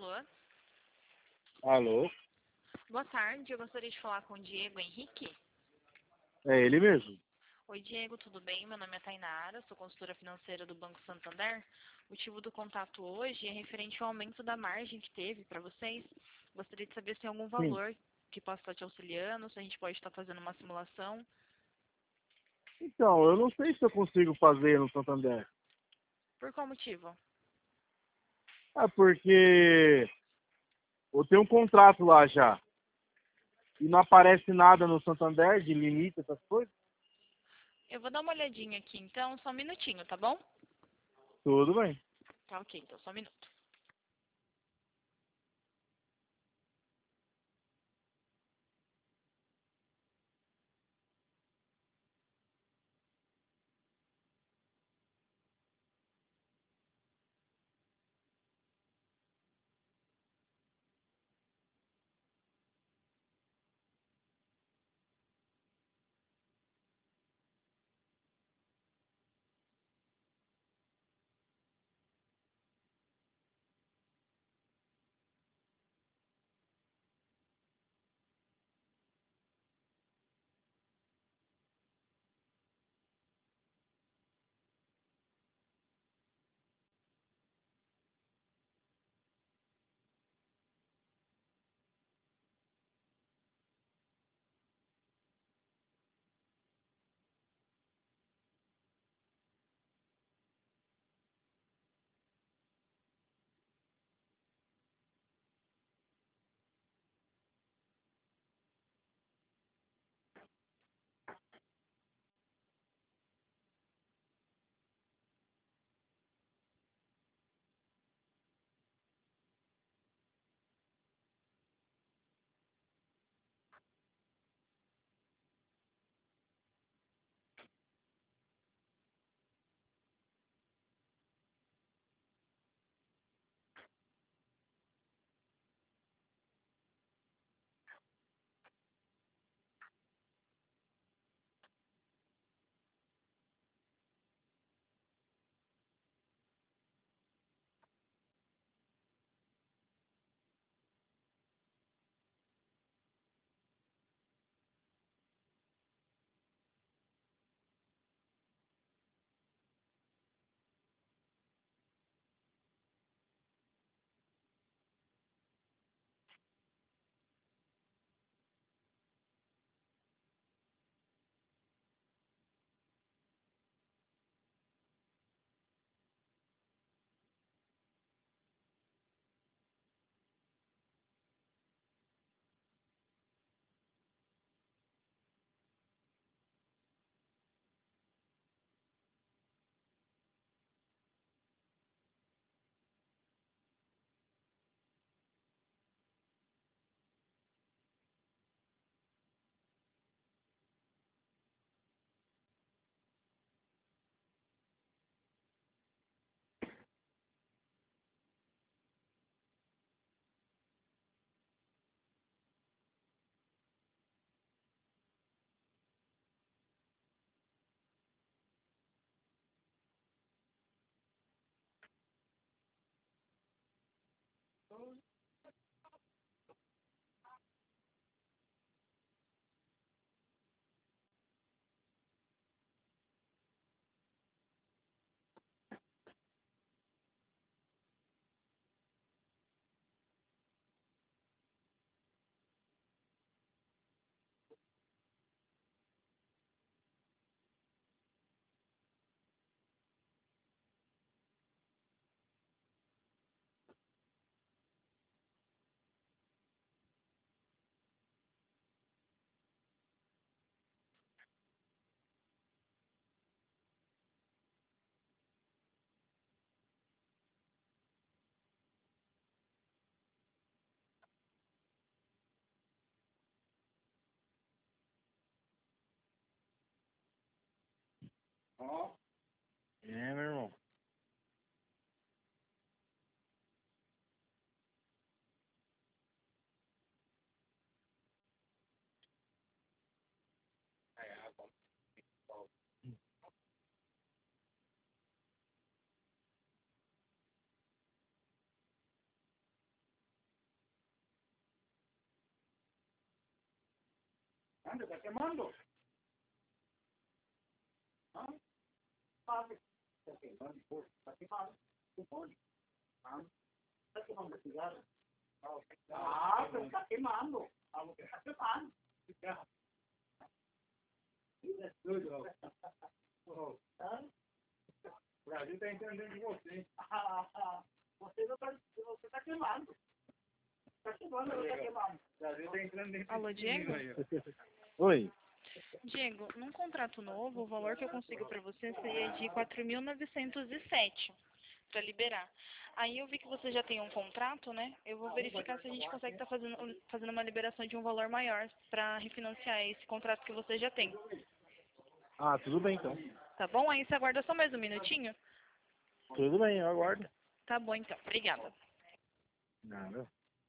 Alô? Alô? Boa tarde, eu gostaria de falar com o Diego Henrique. É ele mesmo? Oi, Diego, tudo bem? Meu nome é Tainara, sou consultora financeira do Banco Santander. O motivo do contato hoje é referente ao aumento da margem que teve para vocês. Gostaria de saber se tem algum Sim. valor que possa estar te auxiliando, se a gente pode estar fazendo uma simulação. Então, eu não sei se eu consigo fazer no Santander. Por qual motivo? Porque eu tenho um contrato lá já. E não aparece nada no Santander de limite, essas coisas. Eu vou dar uma olhadinha aqui, então, só um minutinho, tá bom? Tudo bem. Tá ok, então, só um minuto. É, meu irmão. Anda, tá queimando. Hã? Fala. Tá queimando, pô. Tá queimado. Não pode. Tá queimando cigarro? Ah, você tá queimando. Ah, você tá queimando. Isso é tudo, ó. O Brasil tá entendendo de você. Você tá queimado. Tá queimando, você tá queimando. O Brasil tá entrando dentro. Alô, Diego? Oi. Diego, num contrato novo, o valor que eu consigo para você seria de 4.907 para liberar. Aí eu vi que você já tem um contrato, né? Eu vou verificar se a gente consegue estar fazendo uma liberação de um valor maior para refinanciar esse contrato que você já tem. Ah, tudo bem então. Tá bom? Aí você aguarda só mais um minutinho? Tudo bem, eu aguardo. Tá bom, então. Obrigada. Nada.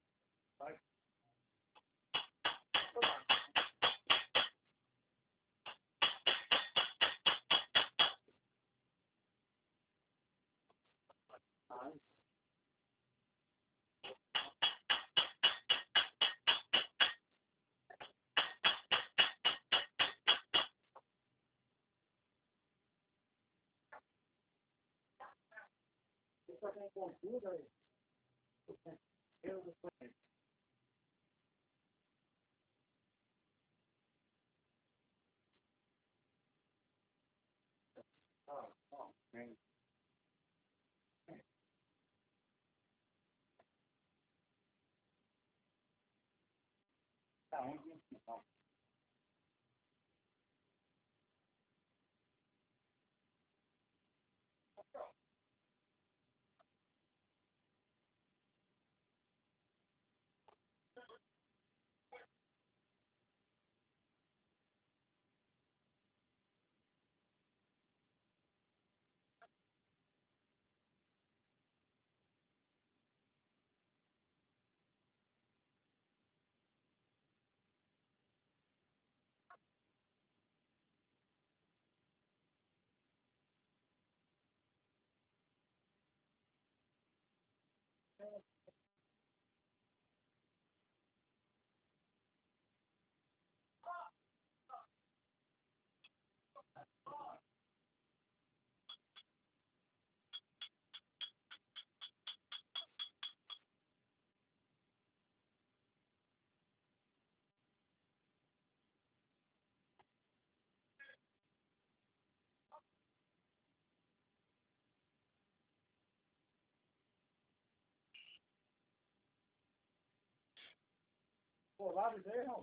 Polado isso aí, irmão?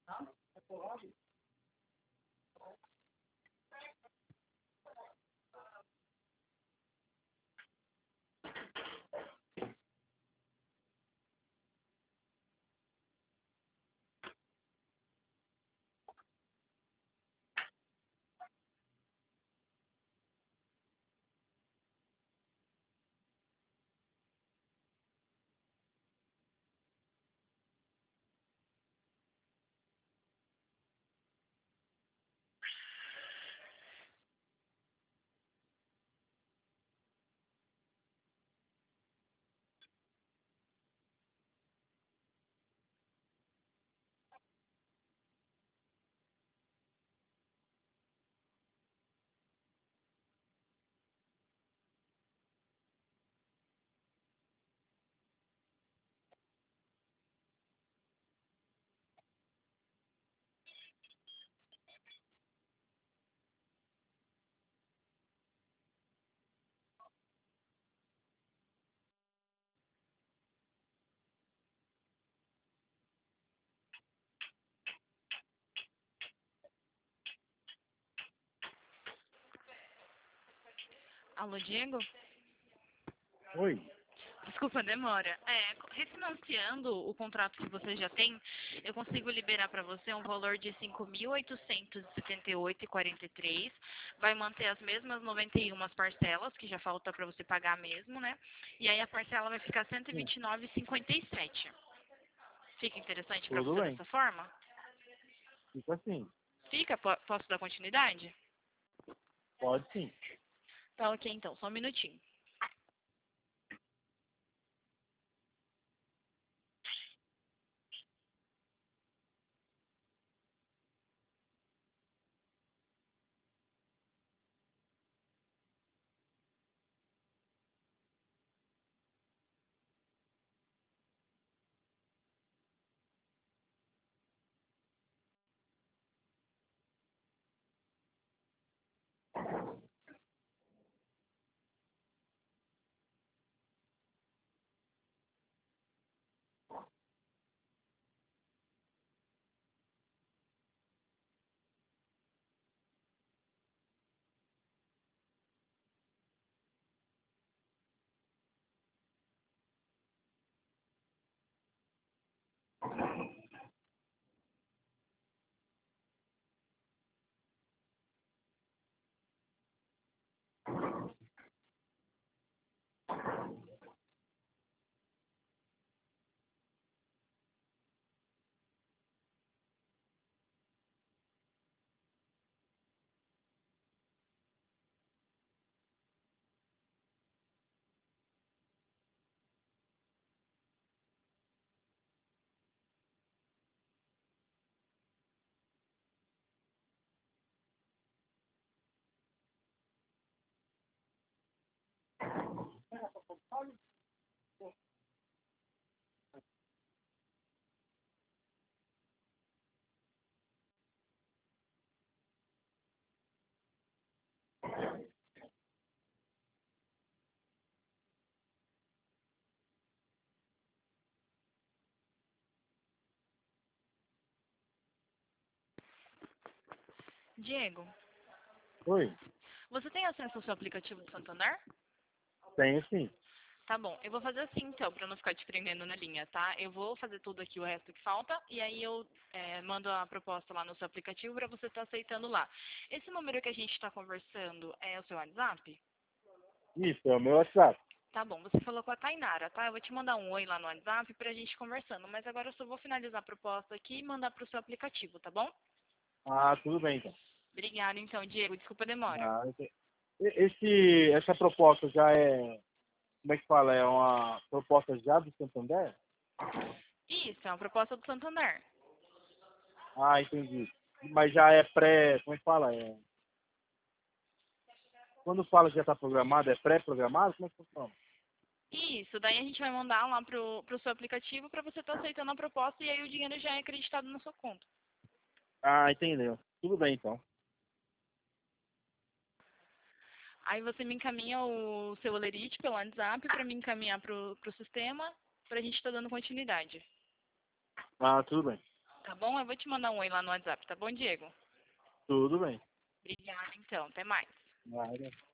É polado? Alô, Diego? Oi. Desculpa a demora. Refinanciando o contrato que você já tem, eu consigo liberar para você um valor de 5.878,43. Vai manter as mesmas 91 parcelas, que já falta para você pagar mesmo, né? E aí a parcela vai ficar 129,57. Fica interessante para Tudo você bem. dessa forma? Fica assim. Fica? Posso dar continuidade? Pode sim. Tá ok, então. Só um minutinho. Diego, Oi, você tem acesso ao seu aplicativo do Santander? tenho sim. Tá bom, eu vou fazer assim então, pra não ficar te prendendo na linha, tá? Eu vou fazer tudo aqui, o resto que falta, e aí eu mando a proposta lá no seu aplicativo pra você estar aceitando lá. Esse número que a gente tá conversando é o seu WhatsApp? Isso, é o meu WhatsApp. Tá bom, você falou com a Tainara, tá? Eu vou te mandar um oi lá no WhatsApp pra gente conversando, mas agora eu só vou finalizar a proposta aqui e mandar pro seu aplicativo, tá bom? Ah, tudo bem então. Obrigada então, Diego, desculpa a demora. Ah, essa proposta já é, como é que fala? É uma proposta já do Santander? Isso, é uma proposta do Santander. Ah, entendi. Mas já é pré, como é que fala? Quando fala que já está programado, é pré-programado? Como é que funciona? Isso, daí a gente vai mandar lá pro seu aplicativo pra você estar aceitando a proposta e aí o dinheiro já é acreditado na sua conta. Ah, entendeu. Tudo bem então. Aí você me encaminha o seu olerite pelo WhatsApp pra me encaminhar pro sistema pra gente estar dando continuidade. Ah, tudo bem. Tá bom? Eu vou te mandar um oi lá no WhatsApp, tá bom, Diego? Tudo bem. Obrigada então, até mais. Ah,